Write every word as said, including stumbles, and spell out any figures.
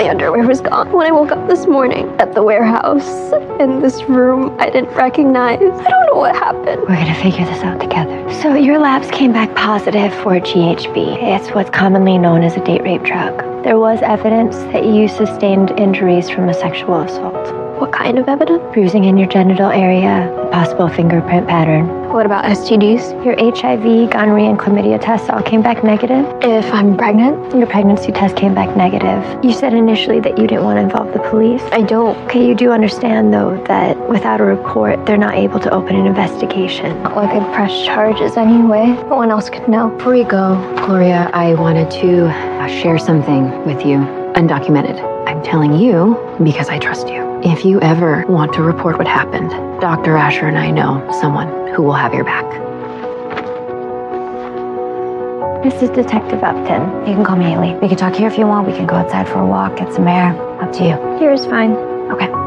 My underwear was gone. When I woke up this morning at the warehouse, in this room I didn't recognize, I don't know what happened. We're gonna figure this out together. So your labs came back positive for G H B. It's what's commonly known as a date rape drug. There was evidence that you sustained injuries from a sexual assault. What kind of evidence? Bruising in your genital area, a possible fingerprint pattern. What about S T Ds? Your H I V, gonorrhea, and chlamydia tests all came back negative. If I'm pregnant? Your pregnancy test came back negative. You said initially that you didn't want to involve the police. I don't. Okay, you do understand, though, that without a report, they're not able to open an investigation. Well, I could press charges anyway. No one else could know. Before you go, Gloria, I wanted to uh, share something with you, undocumented. I'm telling you because I trust you. If you ever want to report what happened, Doctor Asher and I know someone who will have your back. This is Detective Upton. You can call me Haley. We can talk here if you want. We can go outside for a walk, get some air. Up to you. Here's fine. Okay.